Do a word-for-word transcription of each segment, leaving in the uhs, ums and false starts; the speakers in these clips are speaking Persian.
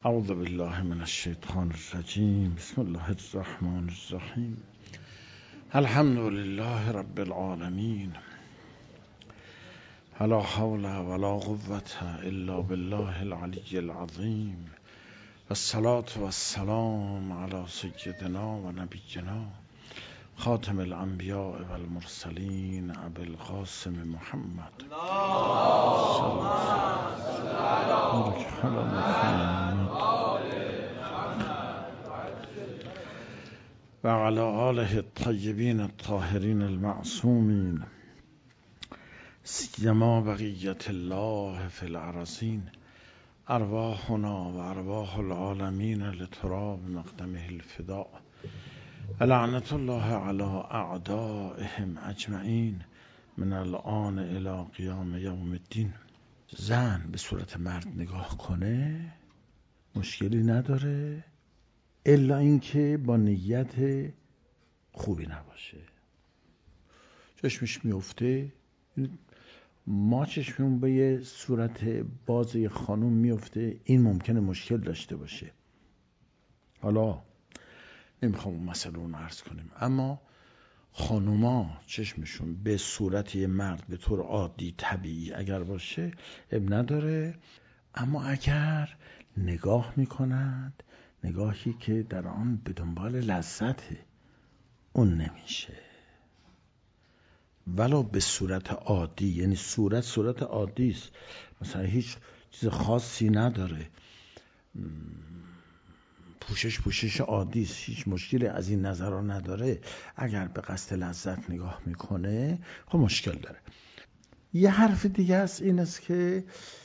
اعوذ بالله من الشیطان الرجیم. بسم الله الرحمن الرحیم. الحمد لله رب العالمین. لا حول ولا قوة الا بالله العلی العظیم. والصلاة والسلام علی سیدنا و نبینا خاتم الانبیاء والمرسلین ابی القاسم محمد و علی آله الطیبین الطاهرین المعصومین سیما بقیت الله فی الارضین. ارواحنا و ارواح العالمین لتراب مقدمه الفداء. لعنت الله علی اعدائهم اجمعین من الآن الی قیام یوم الدین. زن به صورت مرد نگاه کنه مشکلی نداره، الا اینکه با نیت خوبی نباشه. چشمش میفته، ما چشممون به یه صورت باز یه خانوم میفته، این ممکنه مشکل داشته باشه. حالا نمیخوام اون مسئله رو عرض کنیم، اما خانوما چشمشون به صورت یه مرد به طور عادی طبیعی اگر باشه اب نداره، اما اگر نگاه میکنند نگاهی که در آن به دنبال لذته، اون نمیشه. ولو به صورت عادی، یعنی صورت صورت عادی است، مثلا هیچ چیز خاصی نداره، پوشش پوشش عادی است، هیچ مشکلی از این نظرها نداره، اگر به قصد لذت نگاه میکنه خب مشکل داره. یه حرف دیگه است، این است که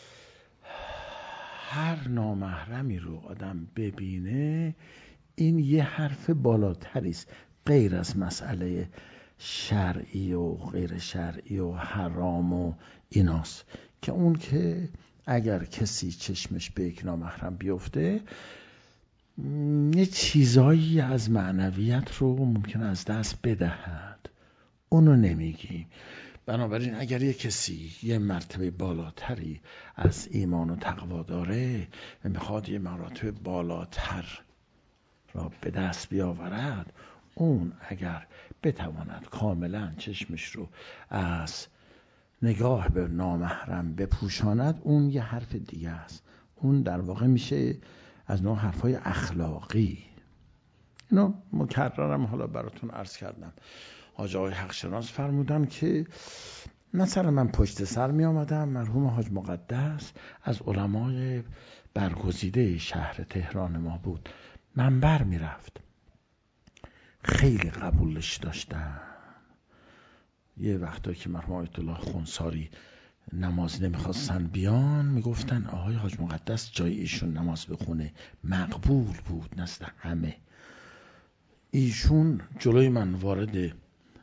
هر نامحرمی رو آدم ببینه، این یه حرف بالاتری است غیر از مسئله شرعی و غیر شرعی و حرام و ایناست، که اون که اگر کسی چشمش به یک نامحرم بیفته یه چیزایی از معنویت رو ممکن از دست بدهد، اونو نمیگیم. بنابراین اگر یه کسی یه مرتبه بالاتری از ایمان و تقوا داره و میخواد یه مرتبه بالاتر را به دست بیاورد، اون اگر بتواند کاملا چشمش رو از نگاه به نامحرم بپوشاند، اون یه حرف دیگه است. اون در واقع میشه از نوع حرفای اخلاقی. اینو مکررم حالا براتون عرض کردم. حاج آقای حق شناس فرمودن که مثلا من پشت سر می آمدم، مرحوم حاج مقدس از علمای برگزیده شهر تهران ما بود، منبر می رفت، خیلی قبولش داشتن. یه وقتا که مرحوم آیت الله خونساری نماز نمیخواستن بیان، میگفتن آقای حاج مقدس جای ایشون نماز بخونه، مقبول بود نزد همه. ایشون جلوی من وارد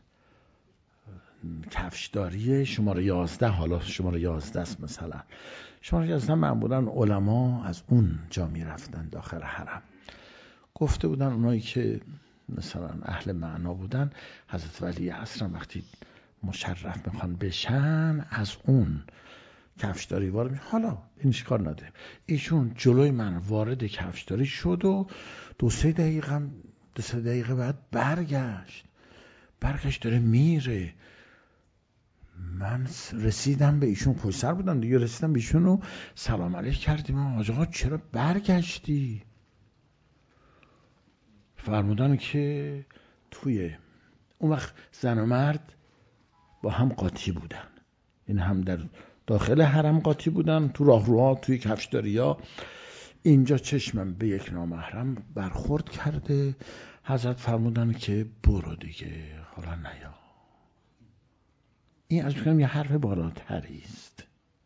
کفشداری شماره یازده، حالا شماره یازده است، مثلا شماره یازده معمولا علما از اون جا میرفتن داخل حرم. گفته بودن اونایی که مثلا اهل معنا بودن، حضرت ولی عصر وقتی مشرف میخوان بشن از اون کفشداری وارد می. حالا این کار نداره. ایشون جلوی من وارد کفشداری شد و دو سه دقیقه دو سه دقیقه بعد برگشت برگشت داره میره. من رسیدم به ایشون، پشت سر بودم دیگه، رسیدم به ایشون و سلام علیک کردیم. آقا چرا برگشتی؟ فرمودن که توی اون وقت زن و مرد با هم قاطی بودن، این هم در داخل حرم قاطی بودن، تو راهروها، توی کفشداریا. اینجا چشمم به یک نامحرم برخورد کرده، حضرت فرمودن که برو دیگه، حالا نیا. این از میکنم یه حرف بالاتری است.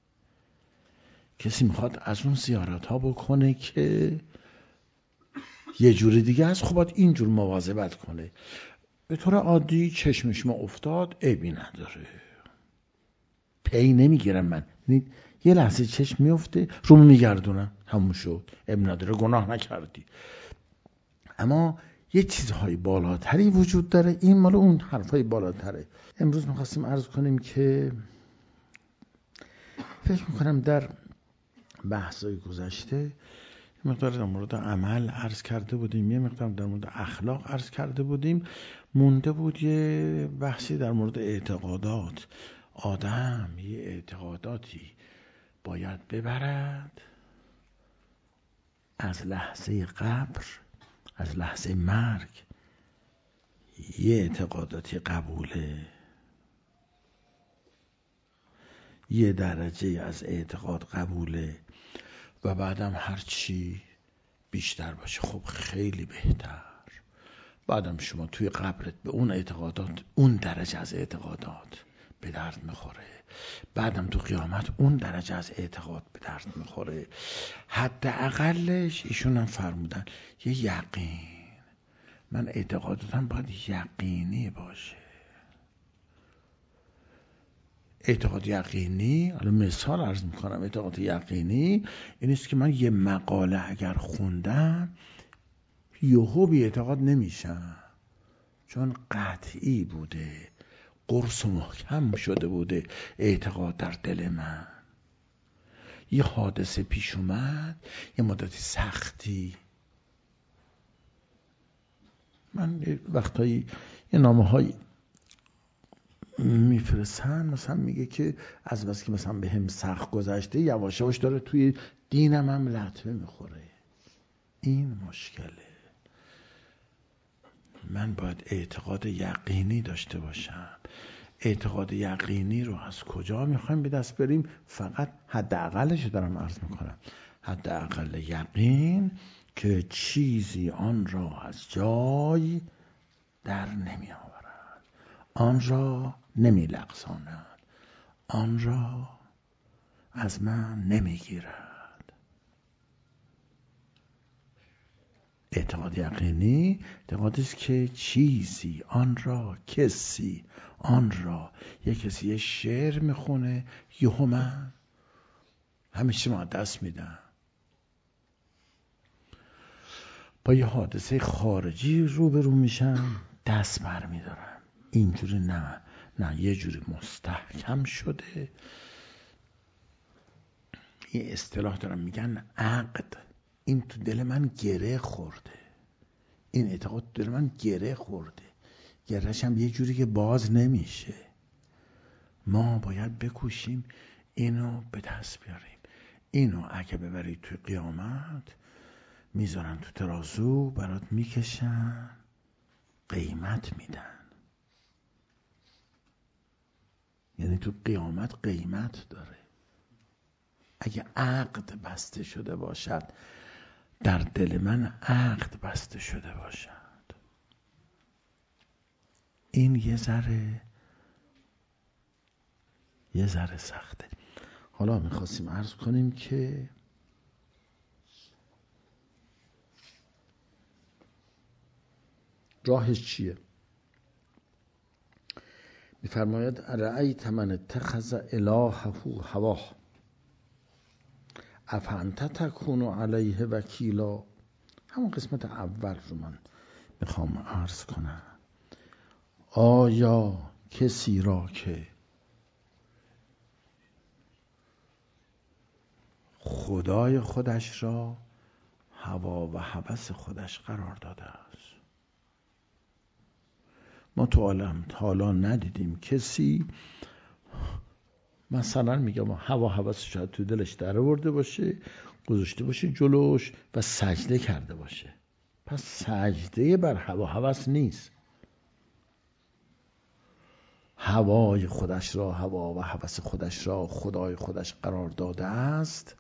کسی میخواد از اون زیارت ها بکنه که یه جور دیگه است، خب باید اینجور مواظبت کنه. به طور عادی چشمش ما افتاد، عیبی نداره، پی نمیگیرم من، یه لحظه چشم میفته رومو میگردونم، همون شد، عیب نداره، گناه نکردی. اما یه چیزهای بالاتری وجود داره، این مال اون حرفای بالاتره. امروز میخواستیم عرض کنیم که فکر میکنم در بحثای گذشته یه مقدار در مورد عمل عرض کرده بودیم، یه مقدار در مورد اخلاق عرض کرده بودیم. مونده بود یه بحثی در مورد اعتقادات. آدم یه اعتقاداتی باید ببرد از لحظه قبر، از لحظه مرگ. یه اعتقاداتی قبوله، یه درجه از اعتقاد قبوله و بعدم هر چی بیشتر باشه خب خیلی بهتر. بعدم شما توی قبرت به اون اعتقادات، اون درجه از اعتقادات به درد میخوره. بعدم تو قیامت اون درجه از اعتقاد به درد میخوره. حداقلش ایشون هم فرمودن یه یقین. من اعتقاداتم باید یقینی باشه. اعتقاد یقینی، حالا مثال عرض میکنم، اعتقاد یقینی این است که من یه مقاله اگر خوندم یهو بی اعتقاد نمیشم، چون قطعی بوده، قرص و محکم شده بوده اعتقاد در دل من. یه حادثه پیش اومد، یه مدتی سختی، من وقتایی یه نامه های میفرستن مثلا میگه که از بس که مثلا به هم سخت گذشته یواش یواش داره توی دینم هم لطمه میخوره. این مشکله. من باید اعتقاد یقینی داشته باشم. اعتقاد یقینی رو از کجا میخوایم به دست بریم؟ فقط حداقلش دارم عرض میکنم، حداقل یقین که چیزی آن را از جای در نمی آورد، آن را نمی لغزاند، آن را از من نمی گیرد. اعتقاد یقینی اعتقادی است که چیزی آن را، کسی آن را، یک کسی یه شعر میخونه یهو من همیشه ما دست میدم. با یه حادثه خارجی روبرو میشم دست بر میدارم. اینجوری نه، نه یه جوری مستحکم شده. یه اصطلاح دارم میگن عقد. این تو دل من گره خورده، این اعتقاد تو دل من گره خورده، گرهش هم یه جوری که باز نمیشه. ما باید بکوشیم اینو به دست بیاریم. اینو اگه ببرید توی قیامت میذارن تو ترازو برات میکشن، قیمت میدن. یعنی تو قیامت قیمت داره. اگه عقد بسته شده باشد در دل من، عقد بسته شده باشد، این یه ذره یه ذره سخته. حالا میخواستیم عرض کنیم که راهش چیه؟ میفرماید رأیت من اتخذ الهه هواه افانت تکون علیه وکیلا. همون قسمت اول رو من میخوام عرض کنم. آیا کسی را که خدای خودش را هوا و هوس خودش قرار داده است. ما تو عالم تا حالا ندیدیم کسی مثلا میگم هوا هوس شاید تو دلش در آورده باشه، گذاشته باشه جلوش و سجده کرده باشه. پس سجده بر هوا هوس نیست. هوای خودش را، هوا و هوس خودش را خدای خودش قرار داده است.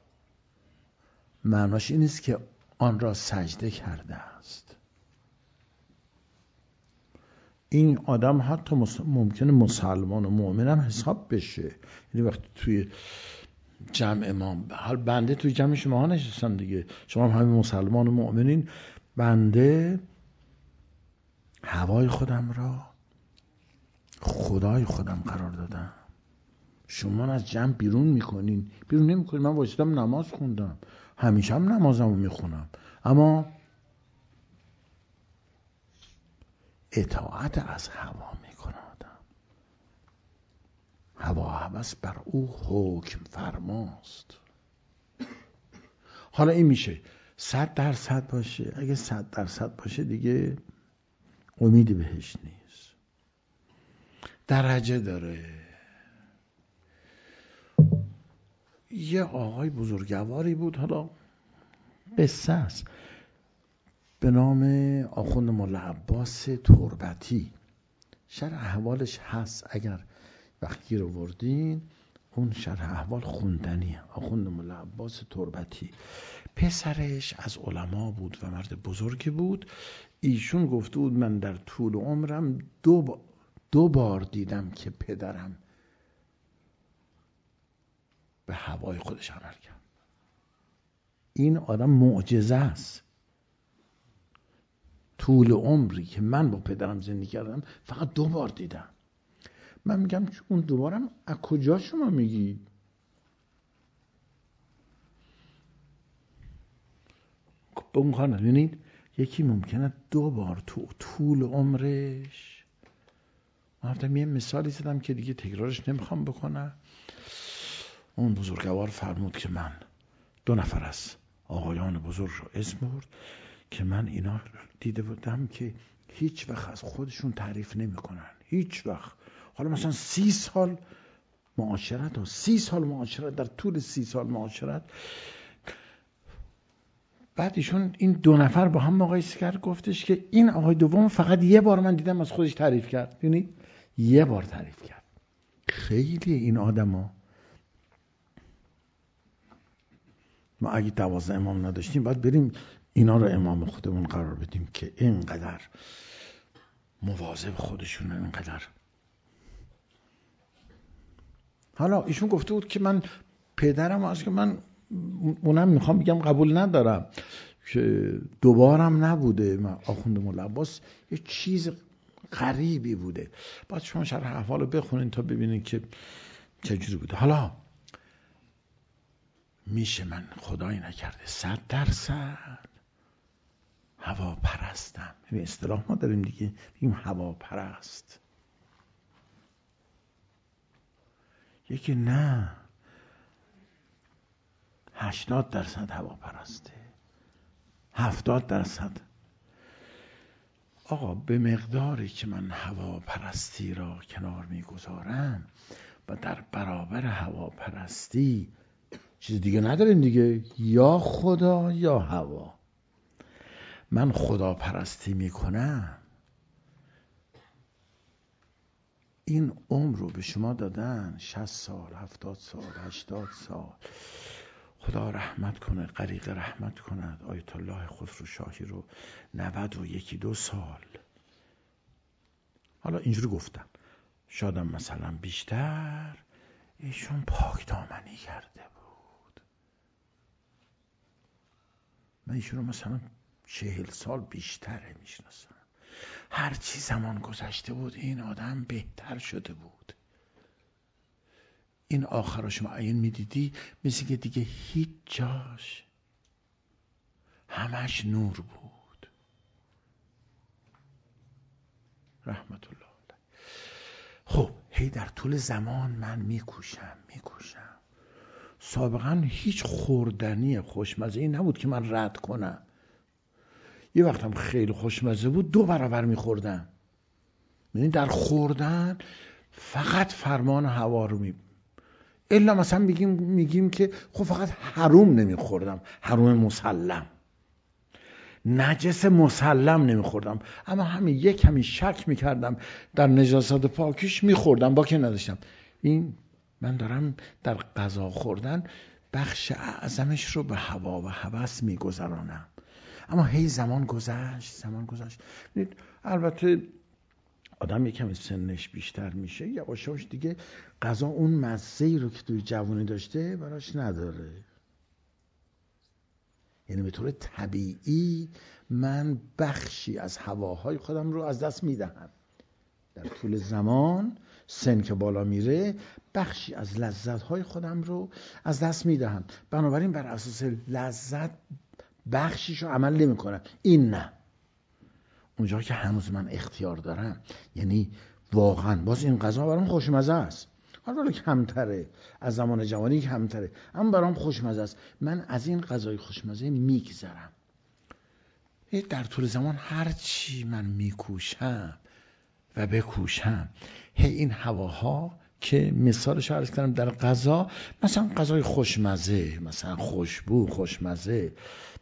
معناش این است که آن را سجده کرده است. این آدم حتی ممکنه مسلمان و مؤمن هم حساب بشه. یعنی وقتی توی جمع امام، حال بنده توی جمع شما ها نشستم دیگه، شما هم همین مسلمان و مؤمنین، بنده هوای خودم را خدای خودم قرار دادم. شما از جمع بیرون میکنین، بیرون نمیکنین. من واسطم نماز خوندم، همیشه هم نمازمو میخونم، اما اطاعت از هوا میکنه آدم. هوا هوس بر او حکم فرماست. حالا این میشه صد درصد باشه. اگه صد درصد باشه دیگه امیدی بهش نیست. درجه داره. یه آقای بزرگواری بود، حالا قصه است، به نام آخوند ملا عباس تربتی. شرح احوالش هست، اگر وقتی رو وردین اون شرح احوال خوندنیه. آخوند ملا عباس تربتی پسرش از علما بود و مرد بزرگی بود. ایشون گفته بود من در طول عمرم دو, با دو بار دیدم که پدرم به هوای خودش عمل کرد. این آدم معجزه است. طول عمری که من با پدرم زندگی کردم فقط دو بار دیدم. من میگم اون دوبارم از کجا شما میگی؟ به اون کار نبینید. یکی ممکنه دو بار تو طول عمرش، من هفتم یه مثالی زدم که دیگه تکرارش نمیخوام بکنم. اون بزرگوار فرمود که من دو نفر از آقایان بزرگ رو اسم برد که من اینا دیده بودم که هیچ وقت از خودشون تعریف نمی کنن. هیچ وقت. حالا مثلا سی سال معاشرت و سی سال معاشرت، در طول سی سال معاشرت، بعد ایشون این دو نفر با هم مقایسه کرد، گفتش که این آقای دوم فقط یه بار من دیدم از خودش تعریف کرد. ببینید یه بار تعریف کرد. خیلی این آدما. ما اگه دوازده امام نداشتیم باید بریم اینا رو امام خودمون قرار بدیم که اینقدر مواظب خودشون، اینقدر. حالا ایشون گفته بود که من پدرم از که من اونم میخوام بگم قبول ندارم که دوبارم نبوده. من آخوند ملا عباس یه چیز غریبی بوده. باید شما شرح احوال رو بخونین تا ببینین که چجوری بوده. حالا میشه من خدایی نکرده صد درصد هوا پرستم. این اصطلاح ما داریم دیگه، بگیم هوا پرست. یکی نه، هشتاد درصد هوا پرسته، هفتاد درصد. آقا به مقداری که من هوا پرستی را کنار میگذارم و در برابر هوا پرستی چیز دیگه نداریم دیگه، یا خدا یا هوا. من خدا پرستی میکنم، این عمر رو به شما دادن، شصت سال، هفتاد سال، هشتاد سال. خدا رحمت کنه، غریق رحمت کند آیت الله خسرو شاهی رو، نود و یکی دو سال. حالا اینجوری گفتم، شادم مثلا بیشتر ایشون پاک دامنی کرده بود. من ایشون رو مثلا چهل سال بیشتره میشناسم. هر چی زمان گذشته بود این آدم بهتر شده بود. این آخر رو شما عین میدیدی مثل که دیگه هیچ جاش، همش نور بود. رحمت الله علیه. خب هی در طول زمان من میکوشم میکوشم سابقا هیچ خوردنی خوشمزه این نبود که من رد کنم. یه وقتم خیلی خوشمزه بود دو برابر میخوردم. یعنی در خوردن فقط فرمان هوا رو می الا مثلا میگیم میگیم که خب فقط حروم نمیخوردم، حروم مسلم، نجس مسلم نمیخوردم، اما همین یک کمی شک میکردم در نجاست پاکیش میخوردم با که نداشتم. این من دارم در غذا خوردن بخش اعظمش رو به هوا و هوس میگذرانم. اما هی زمان گذشت زمان گذشت البته آدم یکم سنش بیشتر میشه، یواش یواش دیگه غذا اون مزه‌ای رو که توی جوانی داشته براش نداره. یعنی به طور طبیعی من بخشی از هواهای خودم رو از دست میدهم. در طول زمان سن که بالا میره بخشی از لذت‌های خودم رو از دست میدهم. بنابراین بر اساس لذت بخشیشو عمل نمی‌کنم. این نه. اونجا که هنوز من اختیار دارم، یعنی واقعا باز این غذا برام خوشمزه است، حالا کمتره، از زمان جوانی کمتره، اما برام خوشمزه است. من از این غذای خوشمزه میگذرم. در طول زمان هر چی من میکوشم و بکوشم، هی این هواها که مثالش عرض کردم در غذا، مثلا غذای خوشمزه، مثلا خوشبو، خوشمزه،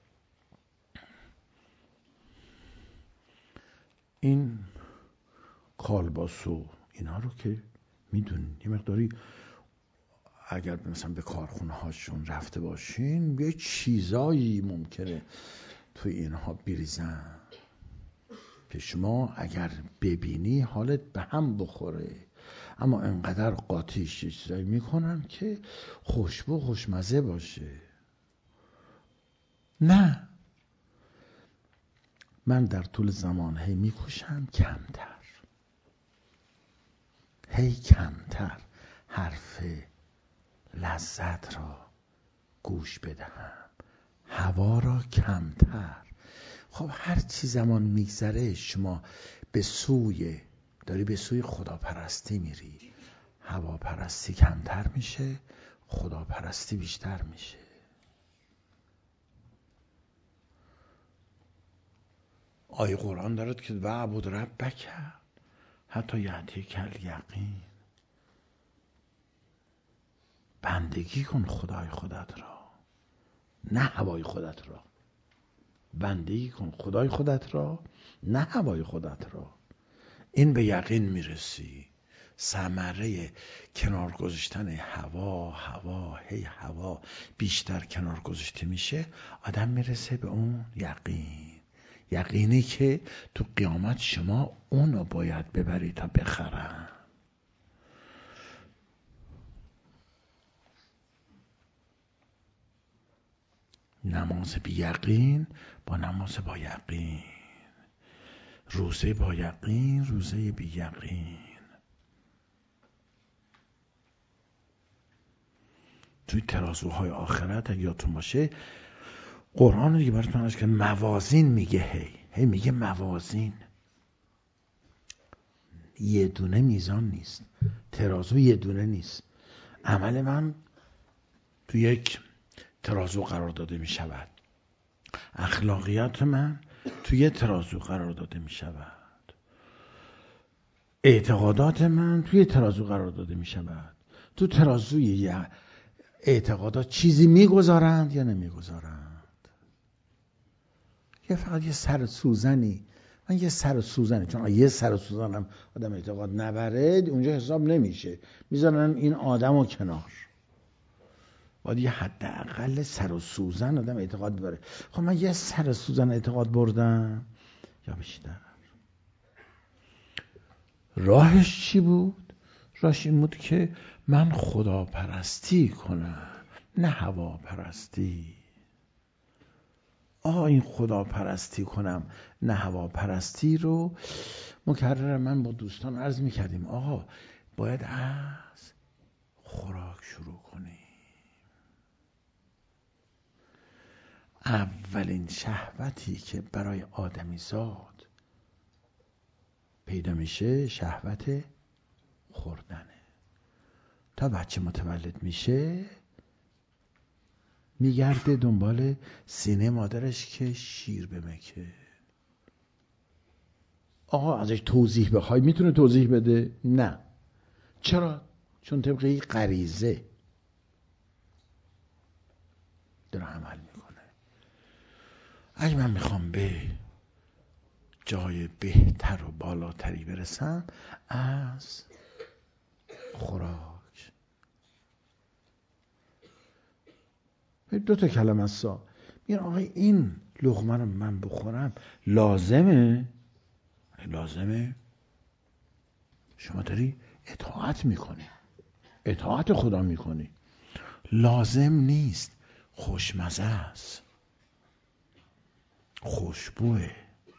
این کالباسو اینا رو که میدونین یه مقداری اگر مثلا به کارخونه هاشون رفته باشین یه چیزایی ممکنه توی اینها بریزن که شما اگر ببینی حالت به هم بخوره، اما انقدر قاطیش چیزایی میکنن که خوشبو خوشمزه باشه. نه، من در طول زمان هی میکوشم کمتر، هی کمتر حرف لذت را گوش بدهم، هوا را کمتر. خب هر چی زمان میگذره شما به سوی داری به سوی خداپرستی میری، هوا پرستی کمتر میشه، خداپرستی بیشتر میشه. آیه قرآن دارد که وعبد ربک حتی یأتیک الیقین، بندگی کن خدای خودت را، نه هوای خودت را. بندگی کن خدای خودت را، نه هوای خودت را. این به یقین میرسی. ثمره کنار گذاشتن هوا هوا هی هوا بیشتر کنار گذاشته میشه، آدم میرسه به اون یقین. یقینی که تو قیامت شما اونو باید ببری تا بخرن. نماز بی یقین با نماز با یقین، روزه با یقین روزه بی یقین. توی ترازوهای آخرت اگه یادتون باشه قرآن دیگه براتون هست که موازین میگه، هی هی میگه موازین. یه دونه میزان نیست، ترازو یه دونه نیست. عمل من تو یک ترازو قرار داده می شود، اخلاقیات من تو یک ترازو قرار داده می شود، اعتقادات من توی ترازو قرار داده می شود. تو ترازوی اعتقادات چیزی می گذارند یا نمی گذارند؟ یه فقط یه سر سوزنی، من یه سر سوزنی، چون یه سر سوزنم آدم اعتقاد نبره اونجا حساب نمیشه، میذارن این آدم و کنار. باید یه حداقل سر و سوزن آدم اعتقاد ببره. خب من یه سر سوزن اعتقاد بردم یا بیشتر. راهش چی بود؟ راهش این بود که من خدا پرستی کنم، نه هوا پرستی. آه این خدا پرستی کنم نه هوا پرستی رو مکرر من با دوستان عرض می کردیم. آقا باید از خوراک شروع کنیم. اولین شهوتی که برای آدمی زاد پیدا میشه شهوت خوردنه. تا بچه متولد میشه میگرده دنبال سینه مادرش که شیر بمکه. آقا ازش توضیح بخوای میتونه توضیح بده؟ نه. چرا؟ چون طبقه غریزه داره عمل میکنه. اگه من میخوام به جای بهتر و بالاتری برسم، از خوراک دو تا کلمه است. میگن آقا این لقمه رو من بخورم لازمه؟ لازمه؟ شما داری اطاعت میکنی، اطاعت خدا میکنی. لازم نیست، خوشمزه است، خوشبوه،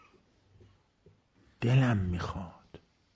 دلم میخواد.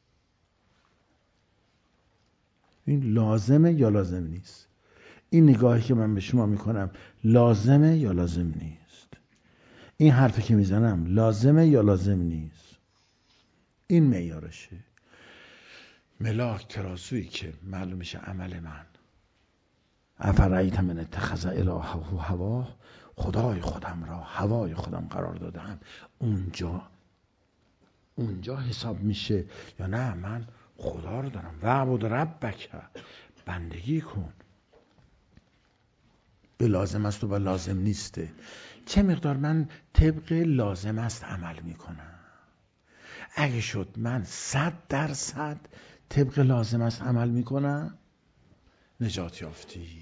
این لازمه یا لازم نیست؟ این نگاهی که من به شما میکنم لازمه یا لازم نیست؟ این حرفی که میزنم لازمه یا لازم نیست؟ این معیارشه. ملاک ترازویی که معلوم میشه عمل من. افرایت من اتخذ الهه هواه، خدای خودم را هوای خودم قرار دادم. اونجا اونجا حساب میشه یا نه من خدا رو دارم. وعبد ربک، بندگی کن. به لازم است و به لازم نیسته. چه مقدار من طبق لازم است عمل میکنم. اگه شد من صد درصد طبق لازم است عمل میکنم، نجات یافتی.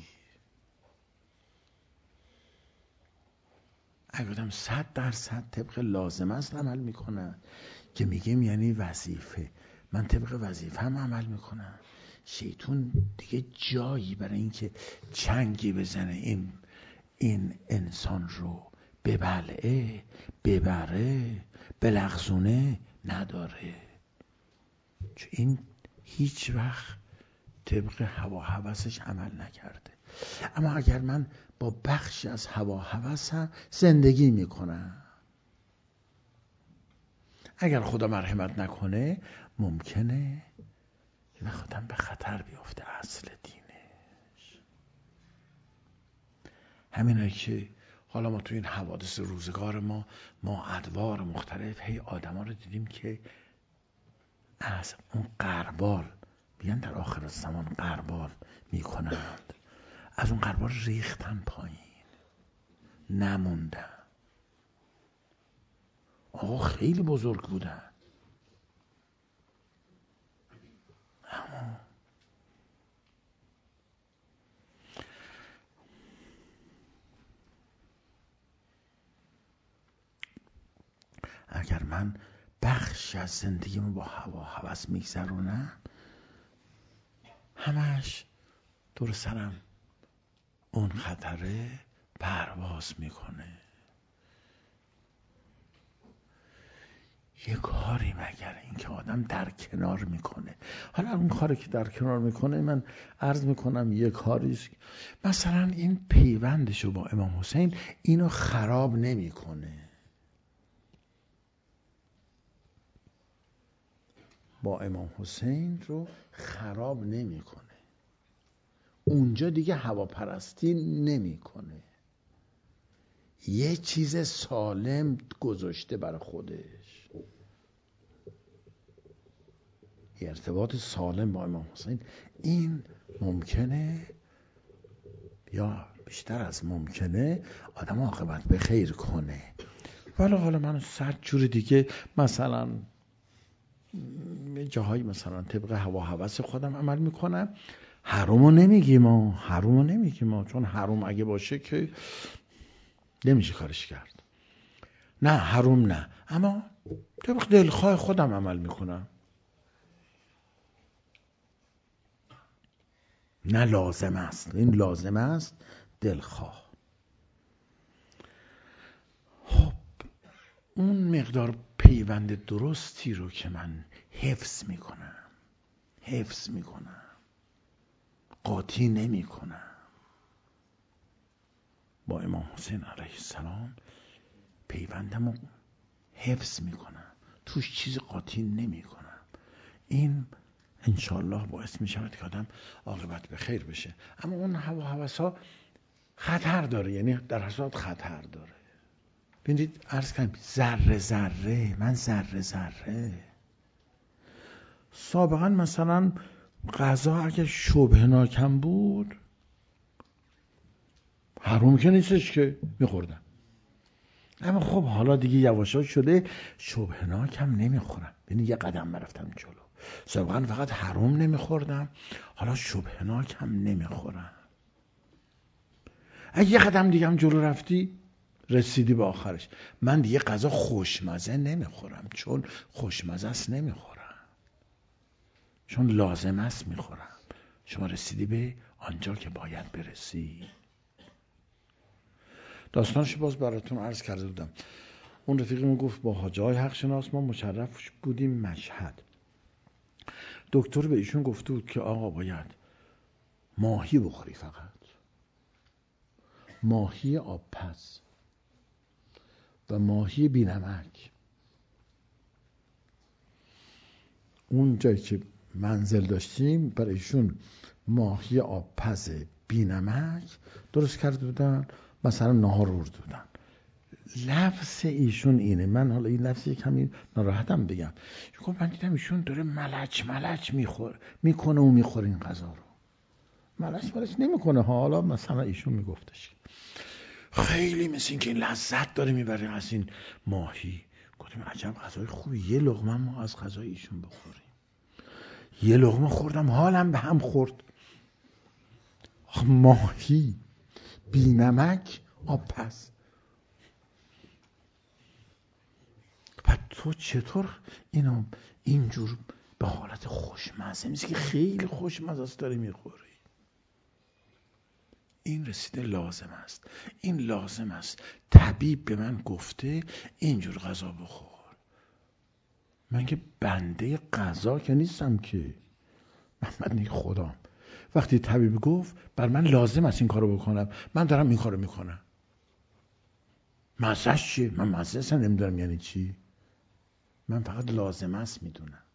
اگه آدم صد درصد طبق لازم است عمل میکنه، که میگیم یعنی وظیفه، من طبق وظیفه هم عمل میکنم، شیطون دیگه جایی برای اینکه چنگی بزنه این این انسان رو ببلعه، ببره، بلغزونه نداره. چون این هیچ وقت طبق هوا هوسش عمل نکرده. اما اگر من با بخشی از هوا هوسم زندگی میکنم، اگر خدا مرحمت نکنه ممکنه که خودم به خطر بیفته اصل دینش. همینه که حالا ما تو این حوادث روزگار ما ما ادوار مختلف هی آدم ها رو دیدیم که از اون غربال، میگن در آخر زمان غربال میکنند، از اون غربال ریختن پایین، نموندن. آقا خیلی بزرگ بودن، اما اگر من بخشی از زندگیمو با هوا هوس میگذرونم، همش دور سرم اون خطره پرواز میکنه. یه کاری مگر این که آدم در کنار میکنه. حالا اون کاری که در کنار میکنه من عرض میکنم یه کاریست، مثلا این پیوندشو با امام حسین اینو خراب نمیکنه، با امام حسین رو خراب نمیکنه. اونجا دیگه هواپرستی نمیکنه، یه چیز سالم گذاشته برای خودش، یه ارتباط سالم با امام حسین. این ممکنه یا بیشتر از ممکنه آدم عاقبت به خیر کنه. ولی حالا من صد جور دیگه مثلا جاهایی مثلا طبق هوا هوس خودم عمل میکنم. حرومو نمیگیم ما، حرومو نمیگیم ما، چون حروم اگه باشه که نمیشه کارش کرد. نه حروم نه، اما طبق دلخواه خودم عمل میکنم، نه لازم است. این لازم است دلخواه. خب اون مقدار پیوند درستی رو که من حفظ میکنم حفظ میکنم قاطی نمیکنم، با امام حسین علیه السلام پیوندم رو حفظ میکنم، توش چیز قاطی نمیکنم. این انشالله باعث میشود که آدم عاقبت به خیر بشه. اما اون هوا هوسا خطر داره، یعنی در حساب خطر داره. ببینید عرض کنم ذره ذره، من ذره ذره سابقا مثلا غذا اگه شبهناکم بود حروم که نیستش که میخوردم، اما خب حالا دیگه یواشا شده شبهناکم نمیخورم. ببینید یه قدم رفتم جلو. سابقا فقط حروم نمیخوردم، حالا شبهناکم نمیخورم. اگه یه قدم دیگه هم جلو رفتی رسیدی به آخرش. من دیگه غذا خوشمزه نمیخورم، چون خوشمزه است نمیخورم، چون لازم است میخورم. شما رسیدی به آنجا که باید برسی. داستانش باز براتون عرض کرده بودم. اون رفیقمون گفت با حاجی های حق شناس ما مشرف بودیم مشهد. دکتر به ایشون گفته بود که آقا باید ماهی بخوری، فقط ماهی آبپز و ماهی بینمک. اون جایی که منزل داشتیم، برای ایشون ماهی آبپز بی نمک درست کرده بودن، مثلا ناهار آورده بودن. لفظ ایشون اینه. من حالا این لفظ کمی ناراحتم بگم، چون من دیدم ایشون داره ملچ ملچ میخوره میکنه و میخوره این غذا رو. ملچ ملچ نمیکنه. حالا مثلا ایشون میگفتش خیلی مثل این که این لذت داره میبره از این ماهی. گفتم عجب غذای خوبی، یه لقمه ما از غذای ایشون بخوریم. یه لقمه خوردم حالم به هم خورد. ماهی بی نمک آبپز. بعد تو چطور اینو اینجور به حالت خوشمزه، مثل که خیلی خوشمزه است داره میخوری. این رسیده لازم است. این لازم است. طبیب به من گفته اینجور غذا بخور. من که بنده غذا که نیستم که، من بنده خدام. وقتی طبیب گفت بر من لازم است این کارو بکنم، من دارم این کارو میکنم. مزهش چیه؟ من مزه اصلا نمیدونم یعنی چی. من فقط لازم است میدونم.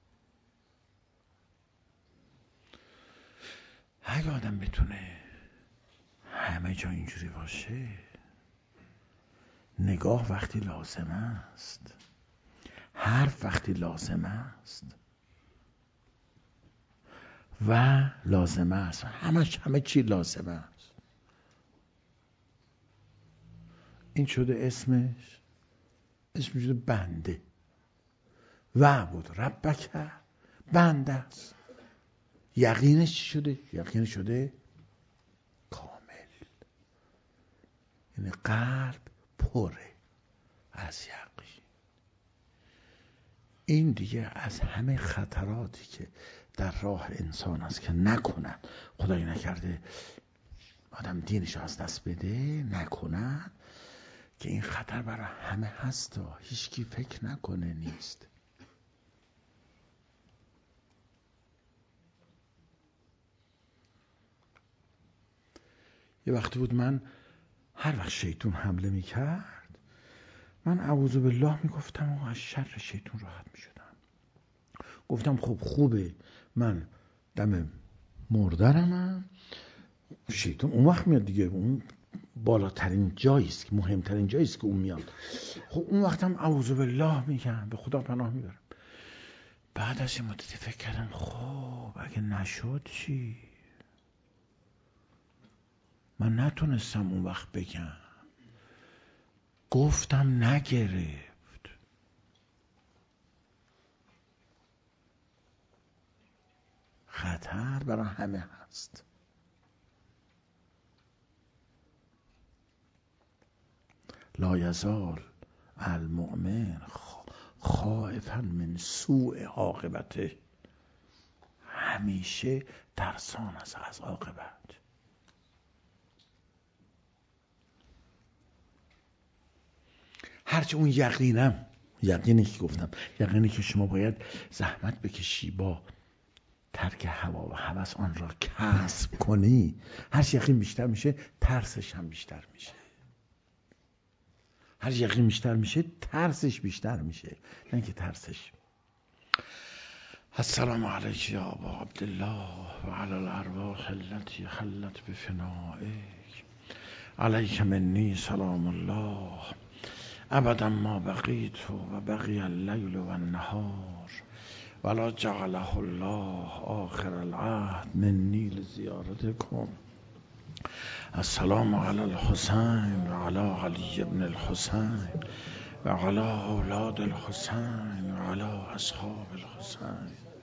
اگه آدم بتونه همه جا اینجوری باشه، نگاه وقتی لازم است، حرف وقتی لازم است و لازم است، همه همه چی لازم است. این شده اسمش اسمش شده بنده. و بود ربک بنده است. یقینش چی شده؟ یقینش شده کامل. یعنی قلب پره از یقین. این دیگه از همه خطراتی که در راه انسان است که نکنن، خدایی نکرده آدم دینش از دست بده، نکنن، که این خطر برای همه هست و هیچکی فکر نکنه نیست. یه وقتی بود من هر وقت شیطون حمله میکرد، من اعوذ بالله میگفتم و از شر شیطون راحت میشدم. گفتم خب خوبه من دم مردرمم، شیطون اون وقت میاد دیگه، اون بالاترین جاییست که مهمترین جاییست که اون میاد. خب اون وقتم اعوذ بالله میگم، به خدا پناه میبرم. بعد از این مدتی فکر کردم خب اگه نشد چی؟ من نتونستم اون وقت بگم، گفتم نگرفت. خطر برای همه هست. لا یزال المؤمن خائفا من سوء عاقبته. همیشه ترسان است از عاقبت. هرچه اون یقینم، یقینی که گفتم، یقینی که شما باید زحمت بکشی با ترک هوا و هوس آن را کسب کنی، هر یقین بیشتر میشه ترسش هم بیشتر میشه. هر یقین بیشتر میشه ترسش بیشتر میشه، نه که ترسش. السلام علیک یا ابا عبدالله و علی الارواح التي حلت بفنائک، علیک منی سلام الله ابدا ما بقیت و بقی اللیل و النهار ولا جعله الله آخر العهد منی لزیارتکم. السلام علی الحسین و علی علی ابن الحسین و علی اولاد الحسین و علی اصحاب الحسین.